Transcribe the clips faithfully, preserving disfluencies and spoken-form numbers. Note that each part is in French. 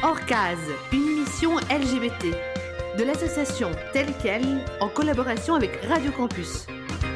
Orcase, une émission L G B T de l'association Telle Quelle en collaboration avec Radio Campus.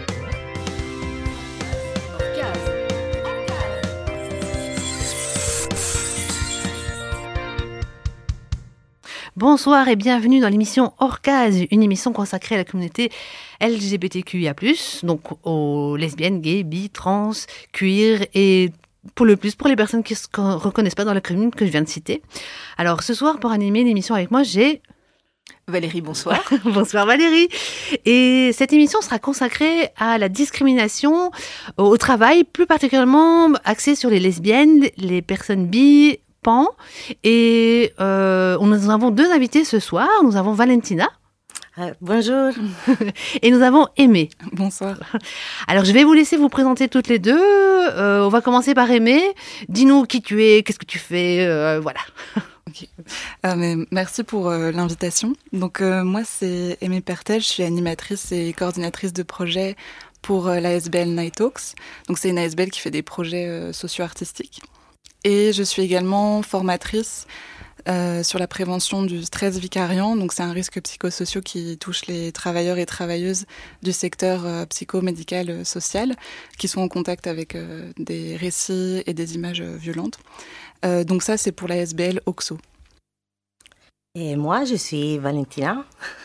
Bonsoir et bienvenue dans l'émission Orcase, une émission consacrée à la communauté L G B T Q I A plus, donc aux lesbiennes, gays, bi, trans, queer et pour le plus pour les personnes qui ne se reconnaissent pas dans la commune que je viens de citer. Alors ce soir, pour animer l'émission avec moi, j'ai... Valérie, bonsoir. Bonsoir Valérie. Et cette émission sera consacrée à la discrimination au travail, plus particulièrement axée sur les lesbiennes, les personnes bi, pan. Et euh, nous avons deux invités ce soir. Nous avons Valentina. Euh, bonjour. Et nous avons Aimée. Bonsoir. Alors, je vais vous laisser vous présenter toutes les deux. Euh, on va commencer par Aimée. Dis-nous qui tu es, qu'est-ce que tu fais, euh, voilà. Okay. Euh, mais merci pour euh, l'invitation. Donc, euh, moi, c'est Aimée Pertel. Je suis animatrice et coordinatrice de projet pour euh, l'A S B L Night Talks. Donc, c'est une A S B L qui fait des projets euh, socio-artistiques. Et je suis également formatrice Euh, sur la prévention du stress vicariant. Donc, c'est un risque psychosocial qui touche les travailleurs et travailleuses du secteur euh, psychomédical euh, social qui sont en contact avec euh, des récits et des images euh, violentes. Euh, donc ça, c'est pour la S B L OXO. Et moi, je suis Valentina.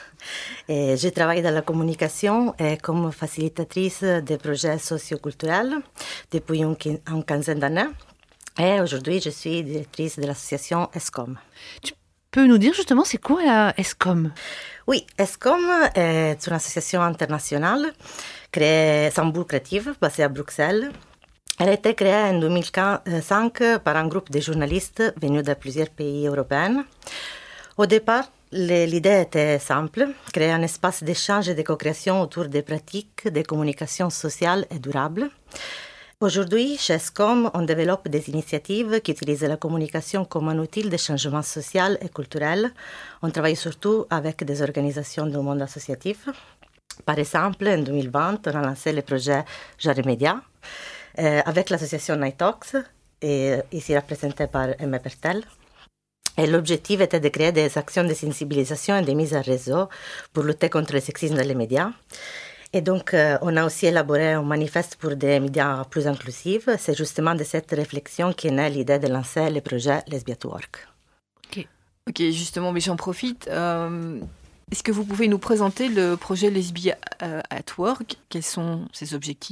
Et je travaille dans la communication et comme facilitatrice des projets socioculturels depuis une, une quinzaine d'années. Et aujourd'hui, je suis directrice de l'association ESCOM. Tu peux nous dire justement, c'est quoi la ESCOM ? Oui, ESCOM est une association internationale créée sans but lucratif, basée à Bruxelles. Elle a été créée en deux mille cinq par un groupe de journalistes venus de plusieurs pays européens. Au départ, l'idée était simple, créer un espace d'échange et de co-création autour des pratiques de communication sociale et durable. Aujourd'hui, chez ESCOM, on développe des initiatives qui utilisent la communication comme un outil de changement social et culturel. On travaille surtout avec des organisations du monde associatif. Par exemple, en deux mille vingt, on a lancé le projet Genre et Média euh, avec l'association Night Talks, et ici représentée par Aimée Pertel. Et l'objectif était de créer des actions de sensibilisation et de mise à réseau pour lutter contre le sexisme dans les médias. Et donc, euh, on a aussi élaboré un manifeste pour des médias plus inclusifs. C'est justement de cette réflexion qu'est née l'idée de lancer le projet Lesbia at Work. Ok, ok, justement, mais j'en profite. Euh, est-ce que vous pouvez nous présenter le projet Lesbia at Work ? Quels sont ses objectifs ?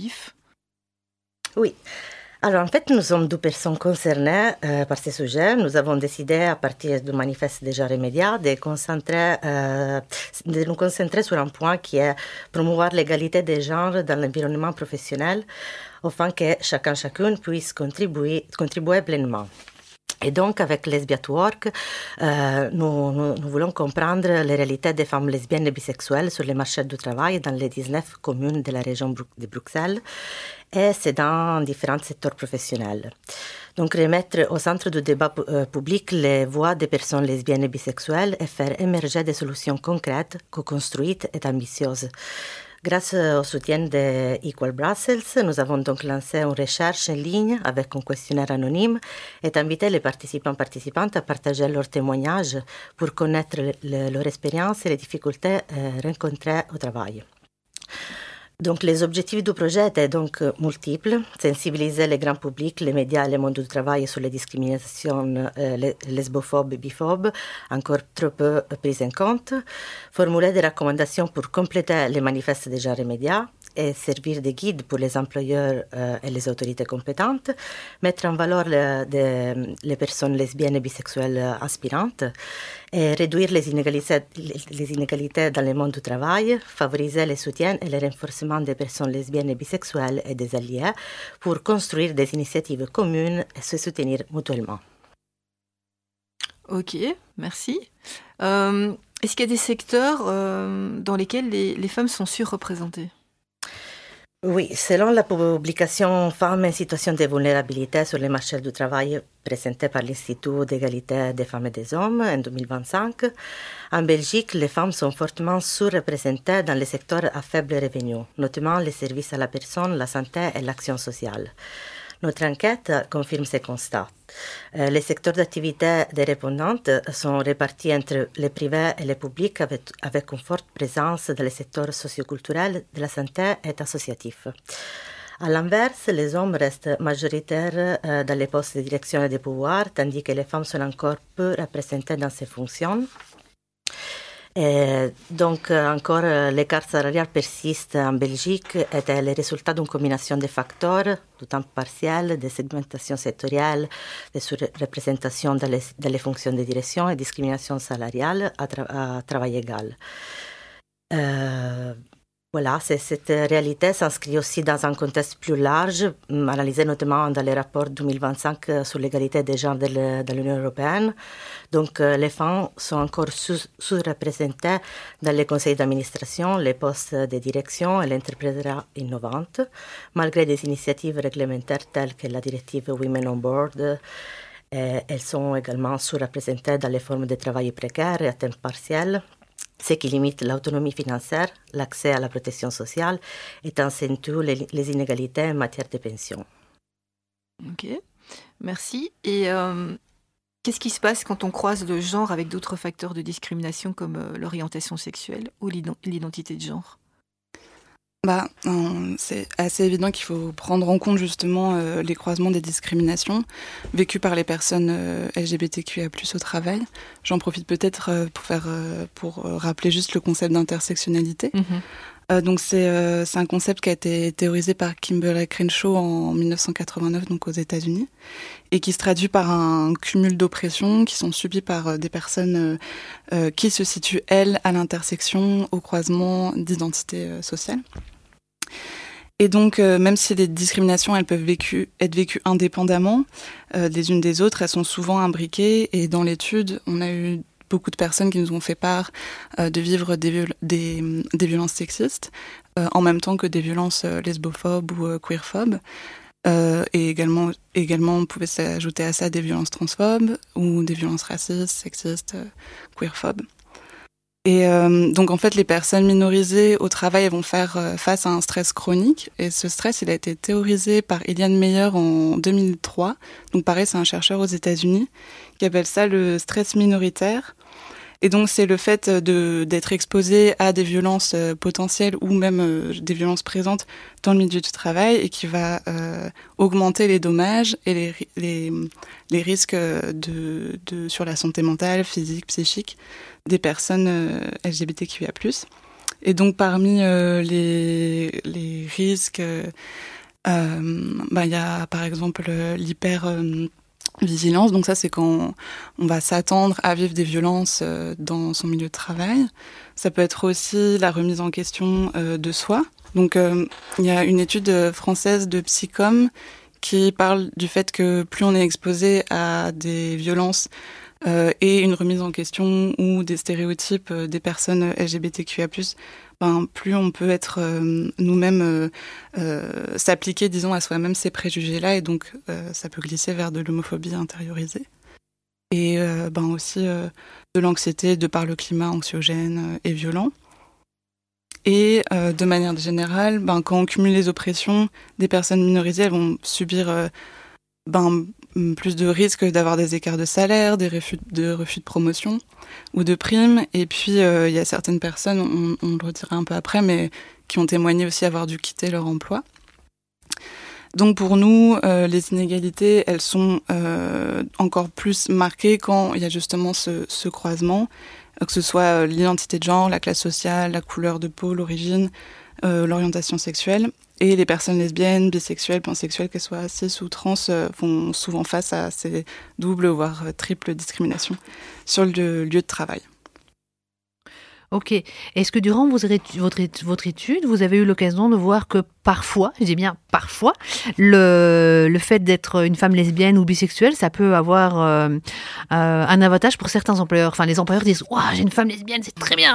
Oui. Alors, en fait, nous sommes deux personnes concernées euh, par ce sujet. Nous avons décidé, à partir du manifeste des genres et médias, de, concentrer, euh, de nous concentrer sur un point qui est promouvoir l'égalité des genres dans l'environnement professionnel, afin que chacun, chacune puisse contribuer, contribuer pleinement. Et donc, avec Lesbia at Work, euh, nous, nous, nous voulons comprendre les réalités des femmes lesbiennes et bisexuelles sur le marché du travail dans les dix-neuf communes de la région de Bruxelles, et c'est dans différents secteurs professionnels. Donc, remettre au centre du débat euh, public les voix des personnes lesbiennes et bisexuelles et faire émerger des solutions concrètes, co-construites et ambitieuses. Grâce au soutien de Equal Brussels, nous avons donc lancé une recherche en ligne avec un questionnaire anonyme et invité les participants et participantes à partager leurs témoignages pour connaître le, le, leur expérience et les difficultés euh, rencontrées au travail. Donc, les objectifs du projet étaient donc multiples: sensibiliser le grand public, les médias et le monde du travail sur les discriminations euh, lesbophobes et biphobes, encore trop peu prises en compte, formuler des recommandations pour compléter les manifestes des genres et médias et servir de guide pour les employeurs euh, et les autorités compétentes, mettre en valeur le, de, les personnes lesbiennes et bisexuelles aspirantes, et réduire les inégalités, les inégalités dans le monde du travail, favoriser le soutien et le renforcement des personnes lesbiennes et bisexuelles et des alliés pour construire des initiatives communes et se soutenir mutuellement. Ok, merci. Euh, est-ce qu'il y a des secteurs euh, dans lesquels les, les femmes sont surreprésentées ? Oui, selon la publication Femmes en situation de vulnérabilité sur le marché du travail présentée par l'Institut d'égalité des femmes et des hommes en deux mille vingt-cinq, en Belgique, les femmes sont fortement sous-représentées dans les secteurs à faible revenu, notamment les services à la personne, la santé et l'action sociale. Notre enquête confirme ces constats. Euh, les secteurs d'activité des répondantes sont répartis entre les privés et les publics avec, avec une forte présence dans les secteurs socioculturels, de la santé et associatifs. À l'inverse, les hommes restent majoritaires euh, dans les postes de direction et de pouvoir, tandis que les femmes sont encore peu représentées dans ces fonctions. Et donc, encore, l'écart salarial persiste en Belgique et est le résultat d'une combinaison de facteurs, du temps partiel, de segmentation sectorielle, de surreprésentation dans les, dans les fonctions de direction et discrimination salariale à, tra- à travail égal. Euh, Voilà, c'est, cette réalité s'inscrit aussi dans un contexte plus large, analysé notamment dans les rapports deux mille vingt-cinq sur l'égalité des genres de, le, de l'Union européenne. Donc, euh, les femmes sont encore sous, sous-représentées dans les conseils d'administration, les postes de direction et l'entrepreneuriat innovante, malgré des initiatives réglementaires telles que la directive Women on Board. Et elles sont également sous-représentées dans les formes de travail précaire et à temps partiel, ce qui limite l'autonomie financière, l'accès à la protection sociale et accentue les, les inégalités en matière de pension. Ok, merci. Et euh, qu'est-ce qui se passe quand on croise le genre avec d'autres facteurs de discrimination comme euh, l'orientation sexuelle ou l'ident- l'identité de genre ? Bah, euh, c'est assez évident qu'il faut prendre en compte justement euh, les croisements des discriminations vécues par les personnes euh, L G B T Q I A plus, au travail. J'en profite peut-être euh, pour, faire, euh, pour euh, rappeler juste le concept d'intersectionnalité. Mm-hmm. Euh, donc c'est, euh, c'est un concept qui a été théorisé par Kimberlé Crenshaw en dix-neuf cent quatre-vingt-neuf, donc aux États-Unis, et qui se traduit par un cumul d'oppressions qui sont subies par euh, des personnes euh, euh, qui se situent, elles, à l'intersection, au croisement d'identités euh, sociales. Et donc, euh, même si les discriminations, elles peuvent vécu, être vécues indépendamment euh, les unes des autres, elles sont souvent imbriquées. Et dans l'étude, on a eu beaucoup de personnes qui nous ont fait part euh, de vivre des, viol- des, des violences sexistes, euh, en même temps que des violences euh, lesbophobes ou euh, queerphobes. Euh, et également, également, on pouvait s'ajouter à ça des violences transphobes ou des violences racistes, sexistes, euh, queerphobes. Et euh, donc en fait, les personnes minorisées au travail, elles vont faire euh, face à un stress chronique. Et ce stress, il a été théorisé par Eliane Meyer en deux mille trois. Donc pareil, c'est un chercheur aux États-Unis qui appelle ça le stress minoritaire. Et donc c'est le fait de d'être exposé à des violences euh, potentielles ou même euh, des violences présentes dans le milieu du travail et qui va euh, augmenter les dommages et les les les risques de de sur la santé mentale, physique, psychique des personnes euh, L G B T Q I A plus. Et donc parmi euh, les les risques, euh, euh, bah il y a par exemple l'hyper euh, vigilance, donc ça c'est quand on va s'attendre à vivre des violences euh, dans son milieu de travail. Ça peut être aussi la remise en question euh, de soi. Donc euh, il y a une étude française de Psycom qui parle du fait que plus on est exposé à des violences euh, et une remise en question ou des stéréotypes euh, des personnes L G B T Q I A plus, ben, plus on peut être euh, nous-mêmes, euh, euh, s'appliquer, disons, à soi-même ces préjugés-là, et donc euh, ça peut glisser vers de l'homophobie intériorisée. Et euh, ben, aussi euh, de l'anxiété de par le climat anxiogène et violent. Et euh, de manière générale, ben, quand on cumule les oppressions, des personnes minorisées, elles vont subir euh, ben, plus de risques d'avoir des écarts de salaire, des refus de, refus de promotion ou de primes. Et puis, euh, il y a certaines personnes, on, on le redira un peu après, mais qui ont témoigné aussi avoir dû quitter leur emploi. Donc pour nous, euh, les inégalités, elles sont euh, encore plus marquées quand il y a justement ce, ce croisement, que ce soit l'identité de genre, la classe sociale, la couleur de peau, l'origine, euh, l'orientation sexuelle. Et les personnes lesbiennes, bisexuelles, pansexuelles, qu'elles soient cis ou trans, euh, font souvent face à ces doubles, voire triples discriminations sur le lieu de travail. Ok. Est-ce que durant vos, votre, votre étude, vous avez eu l'occasion de voir que parfois, je dis bien parfois, le, le fait d'être une femme lesbienne ou bisexuelle, ça peut avoir euh, euh, un avantage pour certains employeurs. Enfin, les employeurs disent « Waouh, j'ai une femme lesbienne, c'est très bien !»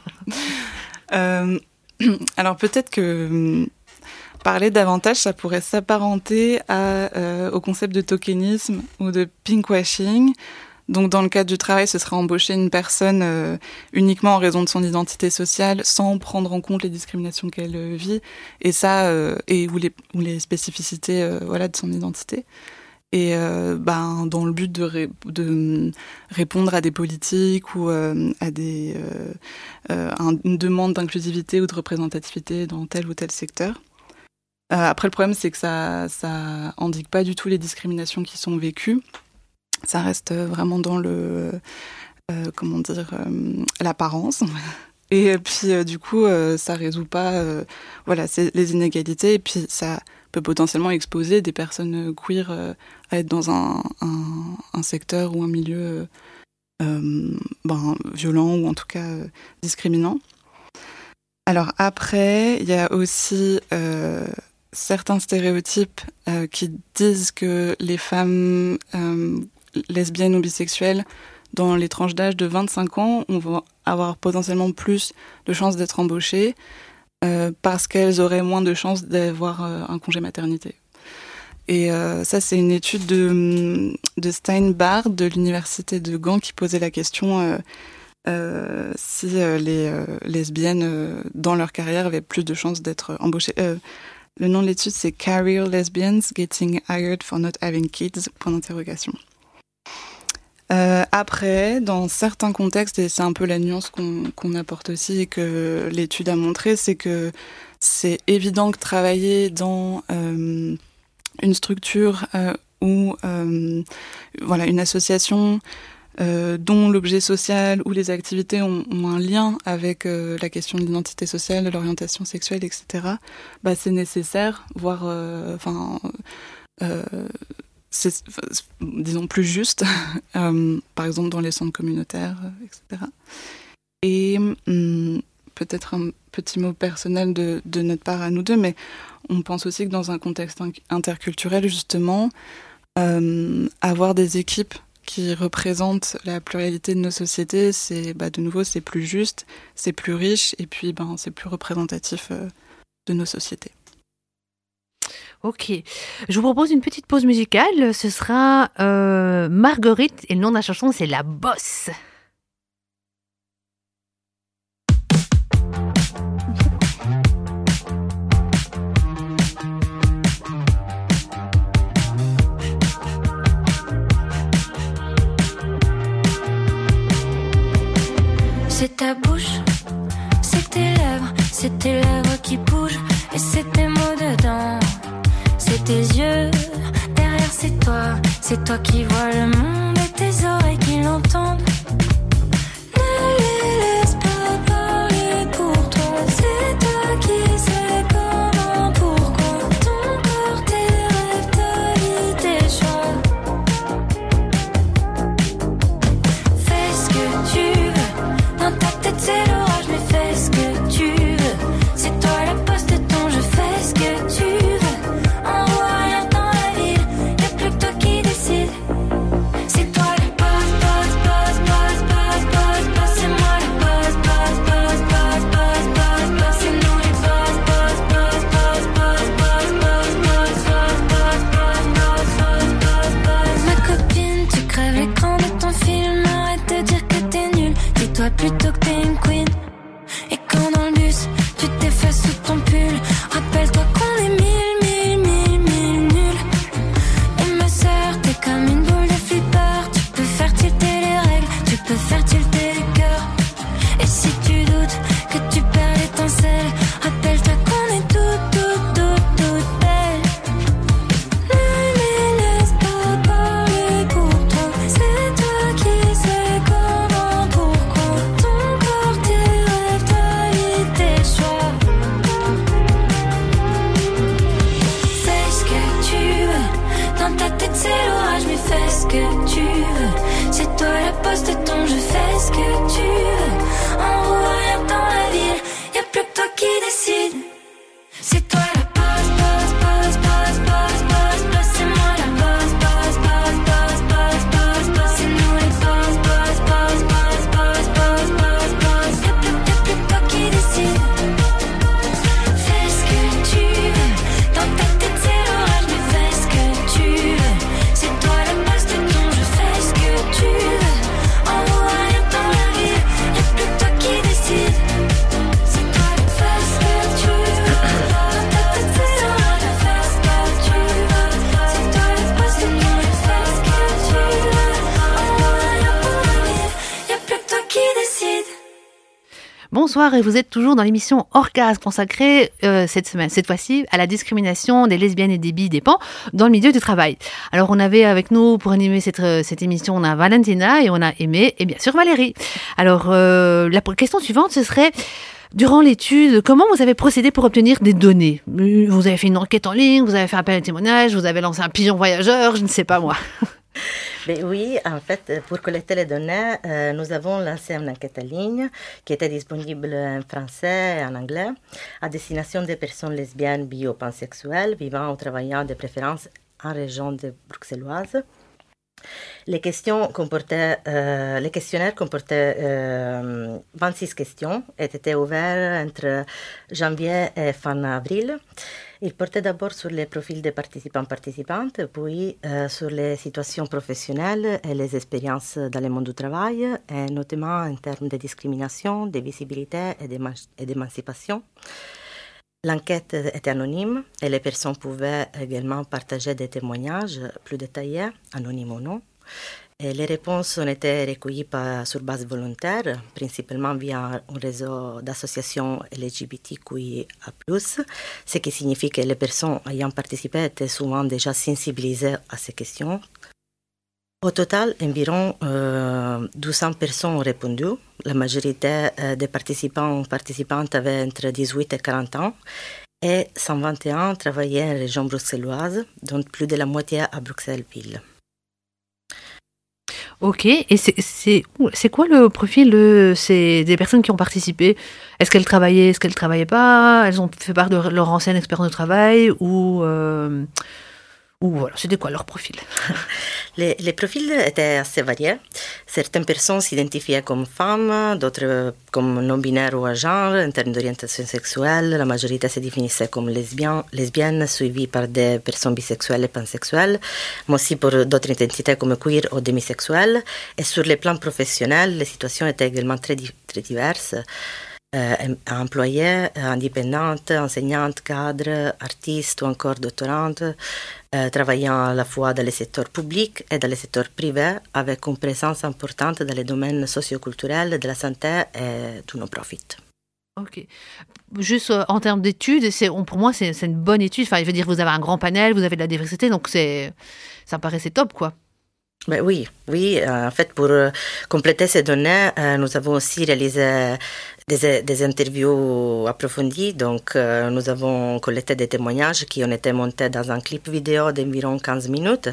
euh, Alors peut-être que parler davantage, ça pourrait s'apparenter à, euh, au concept de tokenisme ou de pinkwashing. Donc, dans le cadre du travail, ce serait embaucher une personne euh, uniquement en raison de son identité sociale, sans prendre en compte les discriminations qu'elle euh, vit, et ça, euh, et ou les, ou les spécificités, euh, voilà, de son identité. Et euh, ben, dans le but de, ré, de répondre à des politiques ou euh, à des, euh, euh, un, une demande d'inclusivité ou de représentativité dans tel ou tel secteur. Euh, après, le problème, c'est que ça, ça indique pas du tout les discriminations qui sont vécues. Ça reste vraiment dans le, euh, comment dire, euh, l'apparence. Et puis, euh, du coup, euh, ça résout pas, euh, voilà, c'est les inégalités. Et puis, ça peut potentiellement exposer des personnes queer euh, à être dans un, un, un secteur ou un milieu euh, ben, violent ou en tout cas euh, discriminant. Alors après, il y a aussi euh, certains stéréotypes euh, qui disent que les femmes euh, lesbiennes ou bisexuelles dans les tranches d'âge de vingt-cinq ans, on va avoir potentiellement plus de chances d'être embauchées euh, parce qu'elles auraient moins de chances d'avoir euh, un congé maternité. Et euh, ça, c'est une étude de, de Steinbart de l'université de Gand qui posait la question euh, euh, si euh, les euh, lesbiennes, euh, dans leur carrière, avaient plus de chances d'être embauchées. Euh, le nom de l'étude, c'est Career Lesbians Getting Hired for Not Having Kids, point d'interrogation. Euh, après, dans certains contextes, et c'est un peu la nuance qu'on, qu'on apporte aussi et que l'étude a montré, c'est que c'est évident que travailler dans euh, une structure euh, ou euh, voilà, une association euh, dont l'objet social ou les activités ont, ont un lien avec euh, la question de l'identité sociale, de l'orientation sexuelle, et cetera, bah, c'est nécessaire, voire enfin euh, euh, c'est, disons, plus juste, euh, par exemple dans les centres communautaires, et cetera. Et hum, peut-être un petit mot personnel de, de notre part à nous deux, mais on pense aussi que dans un contexte interculturel, justement, euh, avoir des équipes qui représentent la pluralité de nos sociétés, c'est, bah, de nouveau, c'est plus juste, c'est plus riche, et puis ben, c'est plus représentatif euh, de nos sociétés. Ok, je vous propose une petite pause musicale. Ce sera euh, Marguerite et le nom de la chanson c'est La Bosse. C'est ta bouche, c'est tes lèvres, c'est tes lèvres qui bougent et c'est tes mots dedans. C'est tes yeux, derrière c'est toi, c'est toi qui vois le monde et tes oreilles qui l'entendent. Ne les laisse pas parler pour toi, c'est toi qui sais comment, pourquoi. Ton corps, tes rêves, ta vie, tes choix. Fais ce que tu veux, dans ta tête c'est l'orage, mais fais ce que tu veux. C'est toi la poste de ton jeu, fais ce que tu veux. Plutôt que t'es une queen. Et quand dans le bus tu t'effaces sous ton pull, rappelle-toi qu'on est mille, mille, mille, mille nuls. Et ma sœur, t'es comme une boule de flipper. Tu peux faire tilter les règles, tu peux faire tilter les cœurs. Et si tu doutes que tu perds l'étincelle, rappelle-toi qu'on est toutes, toutes, toutes, toutes belles. Ne les laisse pas parler pour toi, c'est toi qui sais comment, pourquoi. Ton corps, tes rêves, ta vie, tes choix. Fais ce que tu veux, dans ta tête c'est l'orage, mais fais ce que tu veux. C'est toi la poste de ton jeu, fais ce que tu veux. En roue arrière dans la ville, y'a plus que toi qui décide. C'est toi la bosse, bosse, bosse, bosse, bosse, bosse, bosse. C'est moi la bosse, bosse, bosse, bosse, bosse, bosse, bosse. C'est nous les boss, boss, boss, boss, boss, boss, boss, boss. Y'a plus, y'a plus que toi qui décide. Fais ce que tu veux, dans ta tête c'est l'orage, mais fais ce que tu veux. C'est toi la bosse de ton jeu, fais ce que tu veux. bonsoir et vous êtes toujours dans l'émission Orgasme consacrée euh, cette semaine, cette fois-ci à la discrimination des lesbiennes et des bi des pans dans le milieu du travail. Alors on avait avec nous pour animer cette, cette émission, on a Valentina et on a Aimé et bien sûr Valérie. Alors euh, la question suivante ce serait: durant l'étude, comment vous avez procédé pour obtenir des données? Vous avez fait une enquête en ligne, vous avez fait appel à témoignages, vous avez lancé un pigeon voyageur, je ne sais pas moi. Mais oui, en fait, pour collecter les données, euh, nous avons lancé une enquête en ligne qui était disponible en français et en anglais à destination des personnes lesbiennes, bi ou pansexuelles vivant ou travaillant de préférence en région de bruxelloise. Les, questions comportaient, euh, les questionnaires comportaient euh, vingt-six questions et étaient ouverts entre janvier et fin avril. Ils portaient d'abord sur les profils des participants-participantes, puis euh, sur les situations professionnelles et les expériences dans le monde du travail, et notamment en termes de discrimination, de visibilité et d'émancipation. L'enquête était anonyme et les personnes pouvaient également partager des témoignages plus détaillés, anonymes ou non. Et les réponses ont été recueillies par, sur base volontaire, principalement via un réseau d'associations L G B T Q I A plus, ce qui signifie que les personnes ayant participé étaient souvent déjà sensibilisées à ces questions. Au total, environ euh, deux cents personnes ont répondu. La majorité euh, des participants ou participantes avaient entre dix-huit et quarante ans et cent vingt et un travaillaient en région bruxelloise, dont plus de la moitié à Bruxelles-Ville. Ok, et c'est, c'est, c'est quoi le profil de ces, des personnes qui ont participé? Est-ce qu'elles travaillaient, est-ce qu'elles ne travaillaient pas? Elles ont fait part de leur ancienne expérience de travail ou... Euh... Ou voilà, c'était quoi leur profil? les, les profils étaient assez variés. Certaines personnes s'identifiaient comme femmes, d'autres comme non-binaires ou à genre. En termes d'orientation sexuelle, la majorité se définissait comme lesbiennes, lesbiennes suivies par des personnes bisexuelles et pansexuelles, mais aussi pour d'autres identités comme queer ou demisexuelles. Et sur les plans professionnels, les situations étaient également très, très diverses. Euh, employées, indépendantes, enseignantes, cadres, artistes ou encore doctorantes, euh, travaillant à la fois dans le secteur public et dans le secteur privé, avec une présence importante dans les domaines socioculturels, de la santé et du non-profit. Ok. Juste euh, en termes d'études, c'est, on, pour moi, c'est, c'est une bonne étude. Enfin, je veux dire, vous avez un grand panel, vous avez de la diversité, donc c'est, ça me paraissait top, quoi. Ben oui, oui. Euh, en fait, pour euh, compléter ces données, euh, nous avons aussi réalisé des, des interviews approfondies. Donc, euh, nous avons collecté des témoignages qui ont été montés dans un clip vidéo d'environ quinze minutes.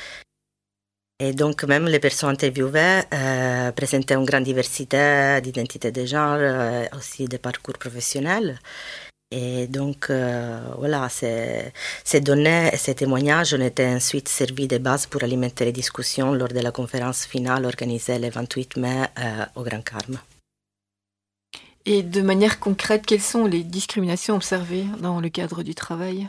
Et donc, même les personnes interviewées euh, présentaient une grande diversité d'identités de genre, euh, aussi de parcours professionnels. Et donc, euh, voilà, ces, ces données et ces témoignages ont été ensuite servis de base pour alimenter les discussions lors de la conférence finale organisée le vingt-huit mai euh, au Grand Carme. Et de manière concrète, quelles sont les discriminations observées dans le cadre du travail?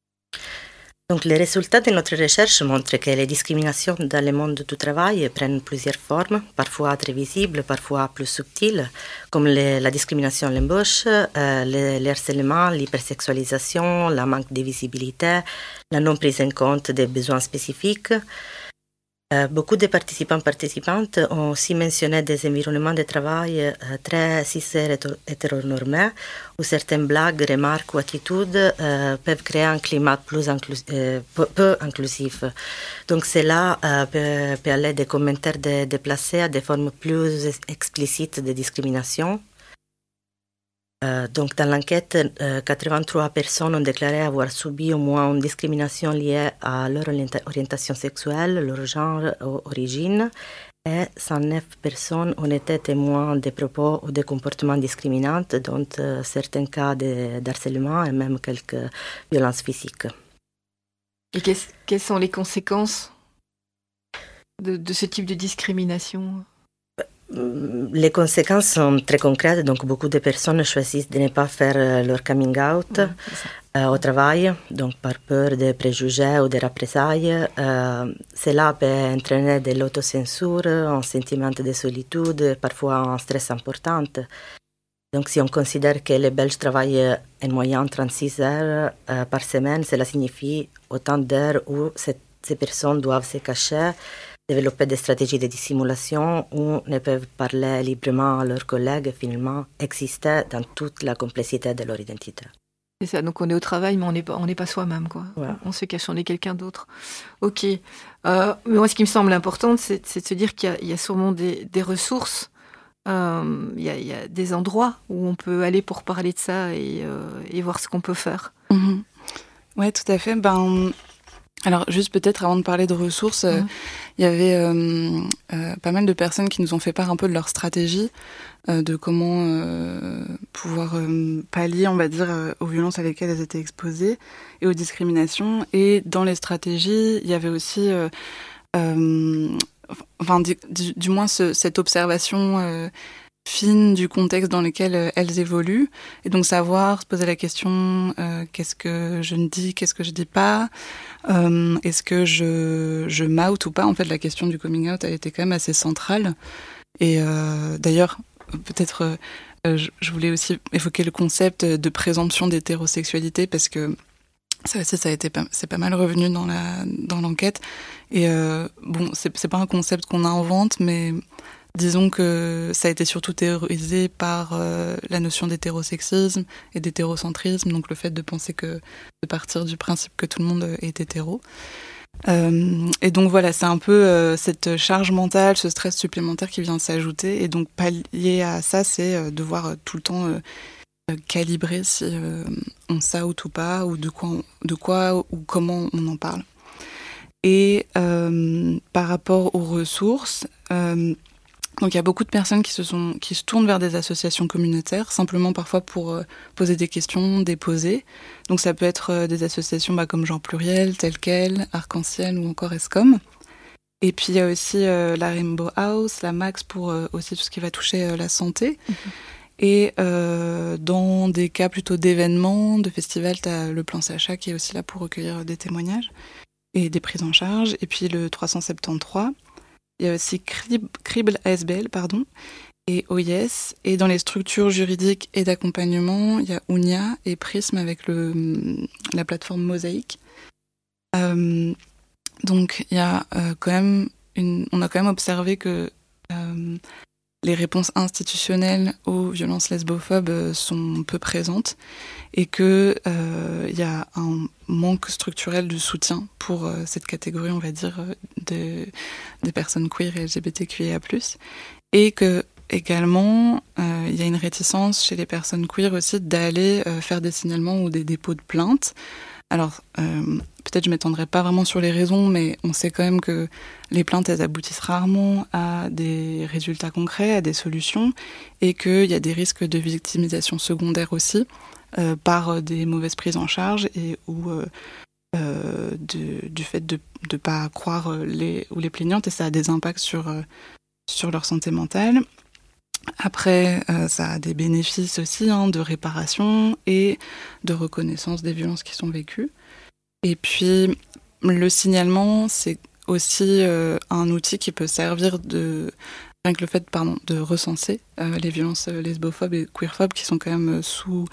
Donc, les résultats de notre recherche montrent que les discriminations dans le monde du travail prennent plusieurs formes, parfois très visibles, parfois plus subtiles, comme les, la discrimination à l'embauche, euh, le, le harcèlement, l'hypersexualisation, la manque de visibilité, la non prise en compte des besoins spécifiques. Euh, beaucoup de participants participantes ont aussi mentionné des environnements de travail euh, très cis et hétéronormés, où certaines blagues, remarques ou attitudes euh, peuvent créer un climat plus inclus- euh, peu, peu inclusif. Donc cela euh, peut, peut aller des commentaires de, déplacés à des formes plus explicites de discrimination. Euh, donc, dans l'enquête, euh, quatre-vingt-trois personnes ont déclaré avoir subi au moins une discrimination liée à leur orientation sexuelle, leur genre ou origine, et cent neuf personnes ont été témoins de propos ou de comportements discriminants, dont euh, certains cas de, d'harcèlement et même quelques violences physiques. Et quelles sont les conséquences de, de ce type de discrimination ? Les conséquences sont très concrètes, donc beaucoup de personnes choisissent de ne pas faire leur coming out ouais, euh, au travail, donc par peur de préjugés ou de représailles. Euh, cela peut entraîner de l'autocensure, un sentiment de solitude, parfois un stress important. Donc si on considère que les Belges travaillent en moyenne trente-six heures euh, par semaine, cela signifie autant d'heures où cette, ces personnes doivent se cacher développer des stratégies de dissimulation où ils peuvent parler librement à leurs collègues et finalement exister dans toute la complexité de leur identité. C'est ça, donc on est au travail, mais on n'est pas, on n'est pas soi-même, quoi. Voilà. On se cache, on est quelqu'un d'autre. Ok. Euh, mais moi, ce qui me semble important, c'est, c'est de se dire qu'il y a, il y a sûrement des, des ressources, euh, il, y a, il y a des endroits où on peut aller pour parler de ça et, euh, et voir ce qu'on peut faire. Mmh. Oui, tout à fait. Ben, alors, juste peut-être avant de parler de ressources, il mmh. euh, y avait euh, euh, pas mal de personnes qui nous ont fait part un peu de leur stratégie, euh, de comment euh, pouvoir euh, pallier, on va dire, euh, aux violences à lesquelles elles étaient exposées et aux discriminations. Et dans les stratégies, il y avait aussi, euh, euh, enfin, du, du, du moins, ce, cette observation euh, fine du contexte dans lequel euh, elles évoluent, et donc savoir se poser la question euh, qu'est-ce que je ne dis, qu'est-ce que je dis pas, euh, est-ce que je je m'out ou pas. En fait, la question du coming out a été quand même assez centrale. Et euh, d'ailleurs, peut-être euh, je, je voulais aussi évoquer le concept de présomption d'hétérosexualité, parce que ça aussi, ça a été pas, c'est pas mal revenu dans la dans l'enquête. Et euh, bon, c'est c'est pas un concept qu'on invente, mais disons que ça a été surtout théorisé par euh, la notion d'hétérosexisme et d'hétérocentrisme, donc le fait de penser que, de partir du principe que tout le monde est hétéro. Euh, et donc voilà, c'est un peu euh, cette charge mentale, ce stress supplémentaire qui vient s'ajouter, et donc pallier à ça, c'est euh, devoir euh, tout le temps euh, calibrer si euh, on s'out ou pas, ou de quoi, on, de quoi ou comment on en parle. Et euh, par rapport aux ressources, euh, donc il y a beaucoup de personnes qui se sont qui se tournent vers des associations communautaires, simplement parfois pour euh, poser des questions, déposer. Donc ça peut être euh, des associations bah, comme Genre Pluriel, Tel Quel, Arc-en-Ciel ou encore ESCOM. Et puis il y a aussi euh, la Rainbow House, la Max pour euh, aussi tout ce qui va toucher euh, la santé. Mmh. Et euh, dans des cas plutôt d'événements, de festivals, tu as le plan Sacha qui est aussi là pour recueillir des témoignages et des prises en charge. Et puis le trois cent soixante-treize. Il y a aussi Cribl A S B L, pardon, et O I S. Et dans les structures juridiques et d'accompagnement, il y a Ounia et Prism avec le, la plateforme Mosaïque. Euh, donc, il y a euh, quand même une, on a quand même observé que euh, les réponses institutionnelles aux violences lesbophobes euh, sont peu présentes, et que euh, y a un manque structurel de soutien pour euh, cette catégorie, on va dire, de, des personnes queer et L G B T Q I A plus, et que également il euh, y a une réticence chez les personnes queer aussi d'aller euh, faire des signalements ou des dépôts de plaintes. Alors, euh, peut-être je ne m'étendrai pas vraiment sur les raisons, mais on sait quand même que les plaintes, elles aboutissent rarement à des résultats concrets, à des solutions, et qu'il y a des risques de victimisation secondaire aussi, euh, par des mauvaises prises en charge, et ou euh, euh, de, du fait de ne pas croire les, ou les plaignantes, et ça a des impacts sur, euh, sur leur santé mentale. Après, euh, ça a des bénéfices aussi, hein, de réparation et de reconnaissance des violences qui sont vécues. Et puis, le signalement, c'est aussi euh, un outil qui peut servir de, rien que le fait, pardon, de recenser euh, les violences lesbophobes et queerphobes qui sont quand même sous,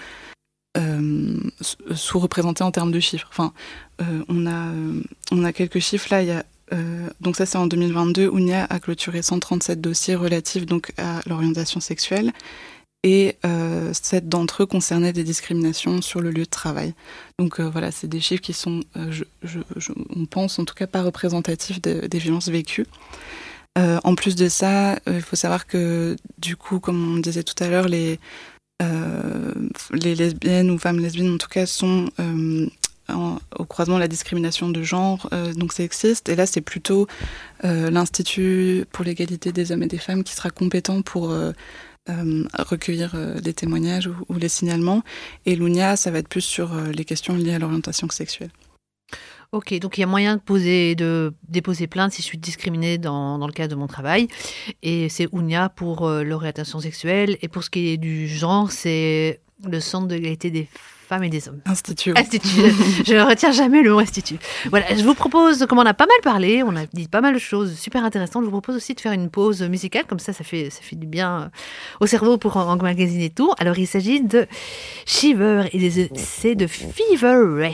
euh, sous-représentées en termes de chiffres. Enfin, euh, on a, euh, on a quelques chiffres là. Il y a Euh, donc ça c'est en deux mille vingt-deux, Ounia a clôturé cent trente-sept dossiers relatifs donc à l'orientation sexuelle, et euh, sept d'entre eux concernaient des discriminations sur le lieu de travail. Donc euh, voilà, c'est des chiffres qui sont, euh, je, je, je, on pense en tout cas pas représentatifs de, des violences vécues. Euh, en plus de ça, il euh, faut savoir que du coup, comme on disait tout à l'heure, les, euh, les lesbiennes ou femmes lesbiennes en tout cas sont euh, En, au croisement de la discrimination de genre, euh, donc sexiste. Et là, c'est plutôt euh, l'Institut pour l'égalité des hommes et des femmes qui sera compétent pour euh, euh, recueillir euh, les témoignages ou, ou les signalements. Et l'Ounia, ça va être plus sur euh, les questions liées à l'orientation sexuelle. Ok, donc il y a moyen de, poser, de déposer plainte si je suis discriminée dans, dans le cadre de mon travail. Et c'est Ounia pour euh, l'orientation sexuelle. Et pour ce qui est du genre, c'est le Centre de l'égalité des femmes et des hommes. Institut. Institut. Je ne retiens jamais le mot institut. Voilà, je vous propose, comme on a pas mal parlé, on a dit pas mal de choses super intéressantes, je vous propose aussi de faire une pause musicale, comme ça, ça fait, ça fait du bien au cerveau pour emmagasiner et tout. Alors, il s'agit de Shiver et c'est de Fever Ray.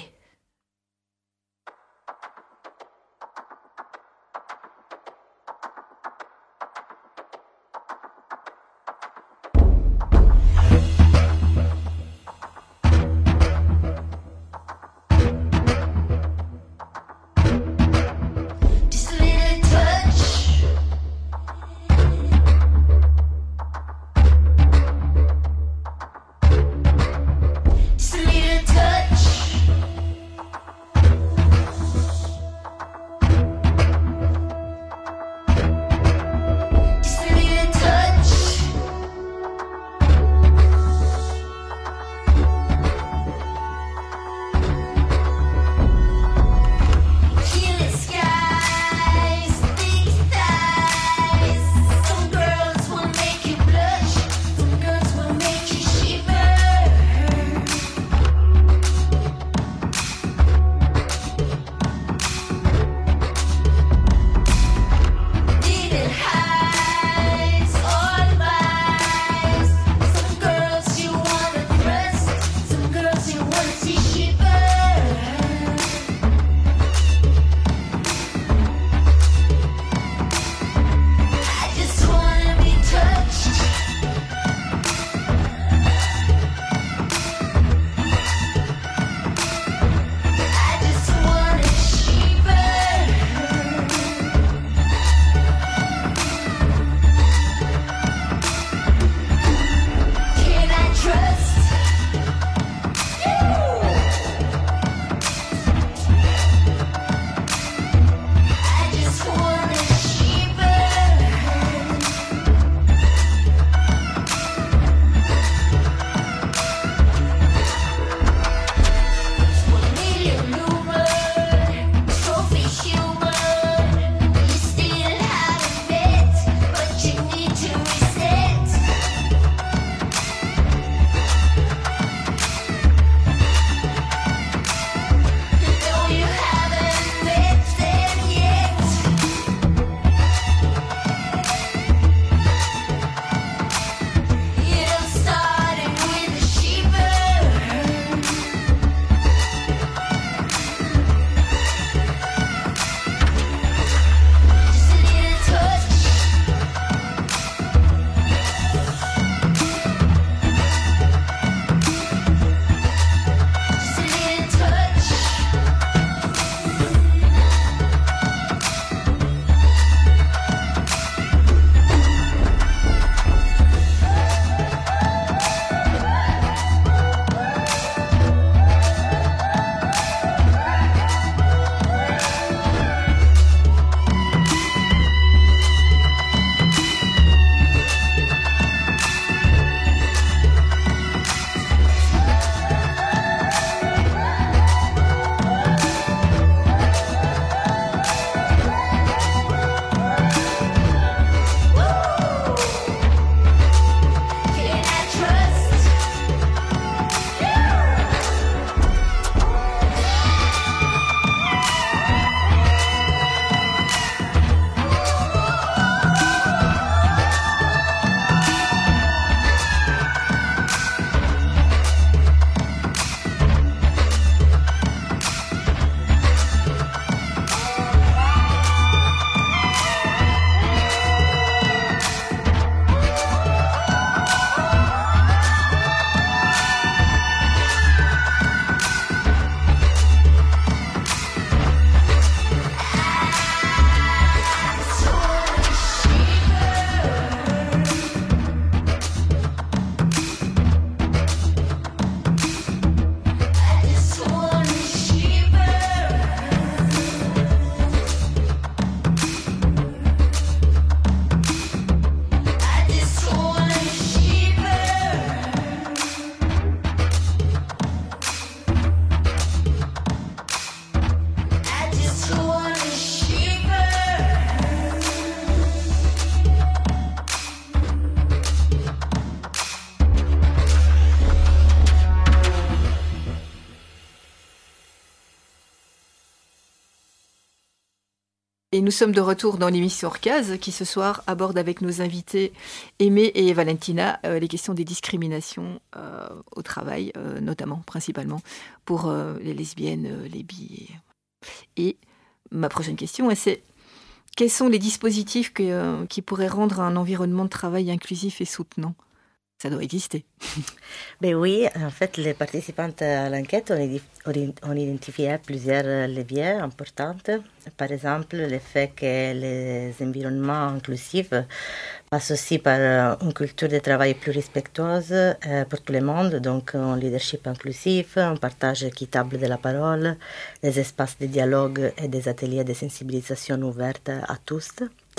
Et nous sommes de retour dans l'émission Orcase qui ce soir aborde avec nos invités Aimée et Valentina euh, les questions des discriminations euh, au travail, euh, notamment, principalement, pour euh, les lesbiennes, euh, les bi. Et... et ma prochaine question, c'est quels sont les dispositifs que, euh, qui pourraient rendre un environnement de travail inclusif et soutenant ? Ça doit exister. Ben oui, en fait, les participantes à l'enquête ont, ont identifié plusieurs leviers importants. Par exemple, le fait que les environnements inclusifs passent aussi par une culture de travail plus respectueuse euh, pour tout le monde, donc un leadership inclusif, un partage équitable de la parole, des espaces de dialogue et des ateliers de sensibilisation ouverts à tous,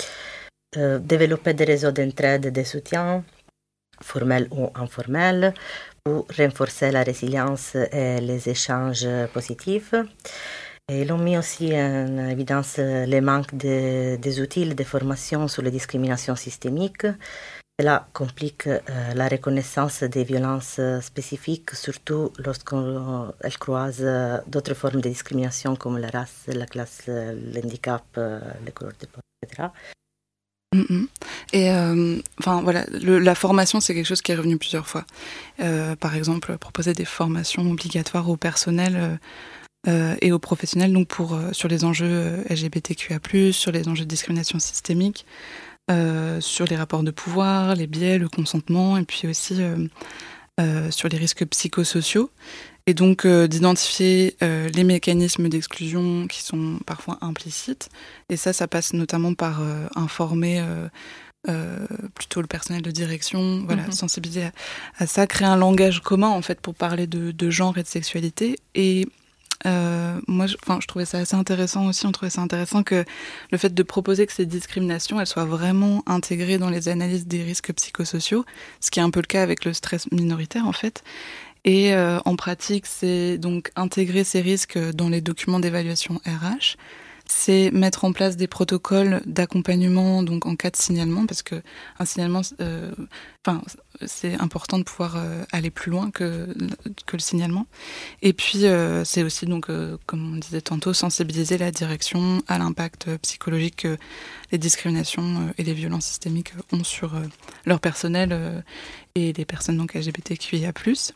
euh, développer des réseaux d'entraide et de soutien, formels ou informels, pour renforcer la résilience et les échanges positifs. Et ils ont mis aussi en évidence les manques de, des outils de formation sur les discriminations systémiques. Cela complique euh, la reconnaissance des violences spécifiques, surtout lorsqu'elles croisent d'autres formes de discrimination comme la race, la classe, le handicap, les couleurs de peau, et cetera. Mmh. Et euh, enfin voilà, le, la formation c'est quelque chose qui est revenu plusieurs fois. Euh, par exemple, proposer des formations obligatoires au personnel euh, euh, et aux professionnels, donc pour euh, sur les enjeux L G B T Q I A plus, sur les enjeux de discrimination systémique, euh, sur les rapports de pouvoir, les biais, le consentement, et puis aussi euh, euh, sur les risques psychosociaux. Et donc euh, d'identifier euh, les mécanismes d'exclusion qui sont parfois implicites. Et ça, ça passe notamment par euh, informer euh, euh, plutôt le personnel de direction, voilà, mm-hmm. sensibiliser à, à ça, créer un langage commun en fait pour parler de, de genre et de sexualité. Et euh, moi, je, enfin, je trouvais ça assez intéressant aussi. On trouvait ça intéressant que le fait de proposer que ces discriminations, elles soient vraiment intégrées dans les analyses des risques psychosociaux, ce qui est un peu le cas avec le stress minoritaire en fait. Et euh, en pratique, c'est donc intégrer ces risques dans les documents d'évaluation R H. C'est mettre en place des protocoles d'accompagnement donc en cas de signalement, parce que un signalement, euh, enfin, c'est important de pouvoir euh, aller plus loin que, que le signalement. Et puis, euh, c'est aussi, donc, euh, comme on disait tantôt, sensibiliser la direction à l'impact psychologique que les discriminations et les violences systémiques ont sur euh, leur personnel euh, et les personnes donc L G B T Q I A plus.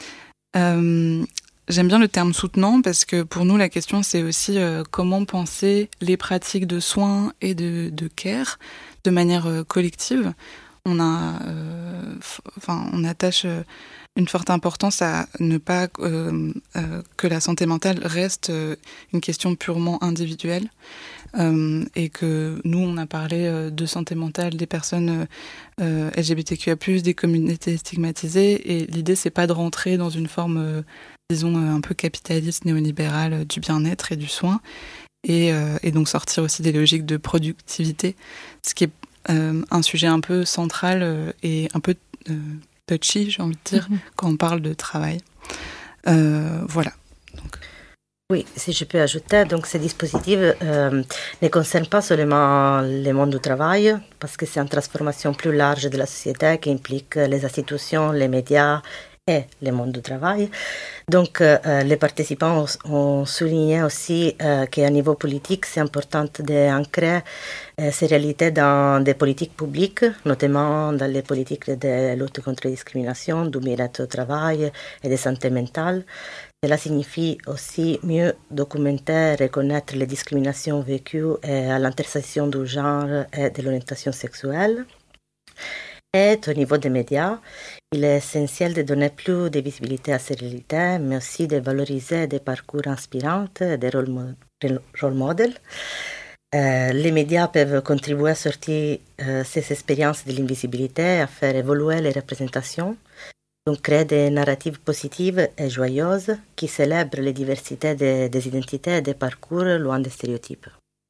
Euh, j'aime bien le terme soutenant parce que pour nous la question c'est aussi euh, comment penser les pratiques de soins et de, de care de manière euh, collective. On a, euh, f- enfin, on attache euh, une forte importance à ne pas euh, euh, que la santé mentale reste euh, une question purement individuelle. Euh, et que nous, on a parlé euh, de santé mentale des personnes euh, L G B T Q I A plus, des communautés stigmatisées, et l'idée, c'est pas de rentrer dans une forme, euh, disons, euh, un peu capitaliste, néolibérale euh, du bien-être et du soin, et, euh, et donc sortir aussi des logiques de productivité, ce qui est euh, un sujet un peu central euh, et un peu euh, touchy, j'ai envie de dire, mm-hmm. quand on parle de travail. Euh, voilà. Donc... Oui, si je peux ajouter, donc ces dispositifs euh, ne concernent pas seulement le monde du travail, parce que c'est une transformation plus large de la société qui implique les institutions, les médias et le monde du travail. Donc, euh, les participants ont, ont souligné aussi euh, qu'à niveau politique, c'est important d'ancrer euh, ces réalités dans des politiques publiques, notamment dans les politiques de lutte contre la discrimination, du bien-être au travail et de santé mentale. Cela signifie aussi mieux documenter, reconnaître les discriminations vécues à l'intersection du genre et de l'orientation sexuelle. Et au niveau des médias, il est essentiel de donner plus de visibilité à ces réalités, mais aussi de valoriser des parcours inspirants, des rôle, role models. Euh, les médias peuvent contribuer à sortir euh, ces expériences de l'invisibilité, à faire évoluer les représentations. Donc, créer des narratives positives et joyeuses qui célèbrent les diversités des, des identités et des parcours loin des stéréotypes.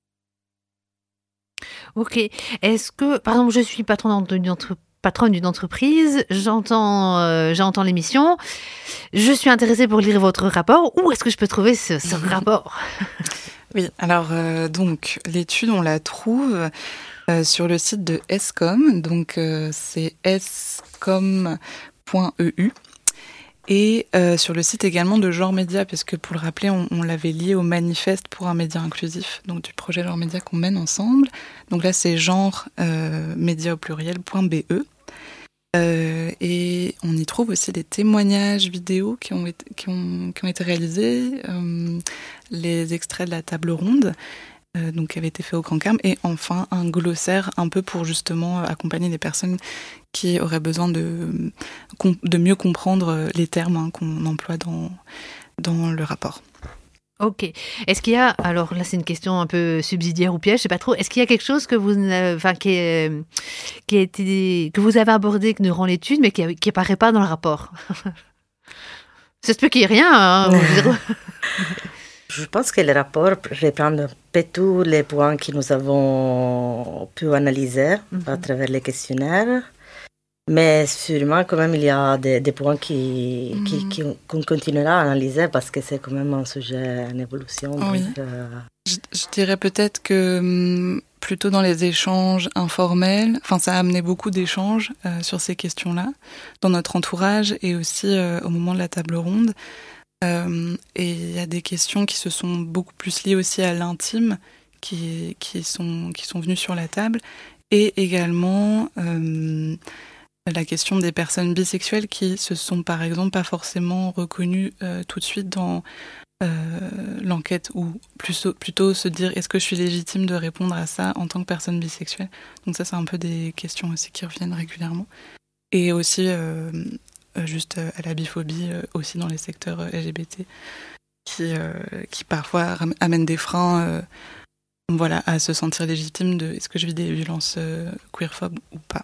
Ok. Est-ce que, par exemple, je suis patron d'une entreprise, patronne d'une entreprise, j'entends, euh, j'entends l'émission, je suis intéressée pour lire votre rapport. Où est-ce que je peux trouver ce, ce rapport ? Oui, alors euh, donc l'étude, on la trouve euh, sur le site de ESCOM, donc euh, c'est escom point e u. Et euh, sur le site également de Genre Média, parce que pour le rappeler, on, on l'avait lié au manifeste pour un média inclusif, donc du projet Genre Média qu'on mène ensemble. Donc là, c'est genre euh, média au pluriel point b e. Euh, et on y trouve aussi des témoignages vidéo qui ont été, qui ont, qui ont été réalisés, euh, les extraits de la table ronde, euh, donc qui avait été fait au Cancam, et enfin un glossaire un peu pour justement accompagner les personnes qui auraient besoin de, de mieux comprendre les termes hein, qu'on emploie dans, dans le rapport. Ok. Est-ce qu'il y a, alors là c'est une question un peu subsidiaire ou piège, je sais pas trop, est-ce qu'il y a quelque chose que vous, enfin, qui, est, qui a été, que vous avez abordé durant l'étude mais qui qui apparaît pas dans le rapport? Ça se peut qu'il y ait rien. Hein, je pense que le rapport reprend un peu tous les points que nous avons pu analyser mm-hmm. à travers les questionnaires. Mais sûrement, quand même, il y a des, des points qui, mmh. qui, qui, qu'on continuera à analyser parce que c'est quand même un sujet en évolution. Oui. Donc, euh... je, je dirais peut-être que plutôt dans les échanges informels, enfin, ça a amené beaucoup d'échanges euh, sur ces questions-là, dans notre entourage et aussi euh, au moment de la table ronde. Euh, et il y a des questions qui se sont beaucoup plus liées aussi à l'intime, qui, qui, sont, qui sont venues sur la table, et également... Euh, la question des personnes bisexuelles qui se sont par exemple pas forcément reconnues euh, tout de suite dans euh, l'enquête ou plutôt, plutôt se dire est-ce que je suis légitime de répondre à ça en tant que personne bisexuelle. Donc ça c'est un peu des questions aussi qui reviennent régulièrement. Et aussi euh, juste à la biphobie euh, aussi dans les secteurs L G B T qui, euh, qui parfois amènent des freins euh, voilà, à se sentir légitime de est-ce que je vis des violences euh, queerphobes ou pas.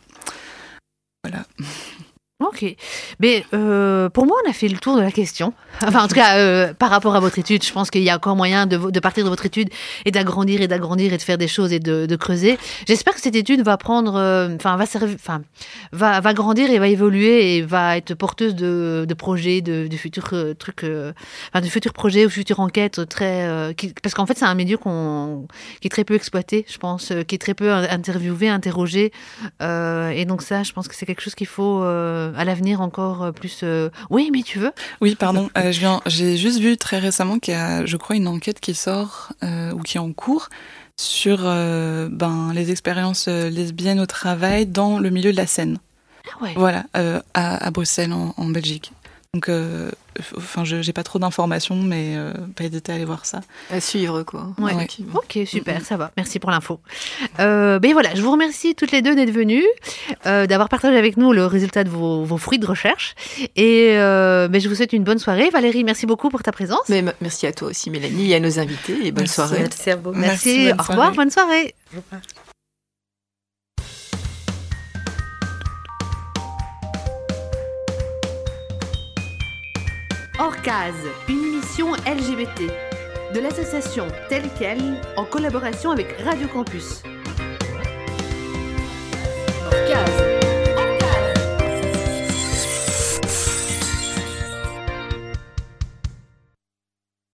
Voilà. Ok. Mais euh, pour moi, on a fait le tour de la question. Enfin, en tout cas, euh, par rapport à votre étude, je pense qu'il y a encore moyen de, de partir de votre étude et d'agrandir et d'agrandir et de faire des choses et de, de creuser. J'espère que cette étude va prendre, euh, enfin, va servir, enfin, va, va grandir et va évoluer et va être porteuse de, de projets, de, de futurs euh, trucs, euh, enfin, de futurs projets ou futures enquêtes très, euh, qui, parce qu'en fait, c'est un milieu qu'on, qui est très peu exploité, je pense, euh, qui est très peu interviewé, interrogé, euh, et donc ça, je pense que c'est quelque chose qu'il faut euh, à l'avenir encore plus... Euh... Oui, mais tu veux ? Oui, pardon. Euh, je viens, j'ai juste vu très récemment qu'il y a, je crois, une enquête qui sort euh, ou qui est en cours sur euh, ben, les expériences lesbiennes au travail dans le milieu de la scène. Ah ouais. Voilà, euh, à, à Bruxelles, en, en Belgique. Donc, euh, enfin, je j'ai pas trop d'informations, mais euh, pas hésiter à aller voir ça. À suivre, quoi. Ouais. Ouais. Ok, super, mm-hmm. ça va. Merci pour l'info. Euh, ben voilà, je vous remercie toutes les deux d'être venues, euh, d'avoir partagé avec nous le résultat de vos, vos fruits de recherche. Et euh, ben je vous souhaite une bonne soirée. Valérie, merci beaucoup pour ta présence. Mais merci à toi aussi, Mélanie, et à nos invités. Et bonne merci, soirée. Merci à vous. Merci. merci Au revoir, bonne soirée. Au revoir. Orcase, une émission L G B T de l'association Telle Quelle en collaboration avec Radio Campus. Orcase.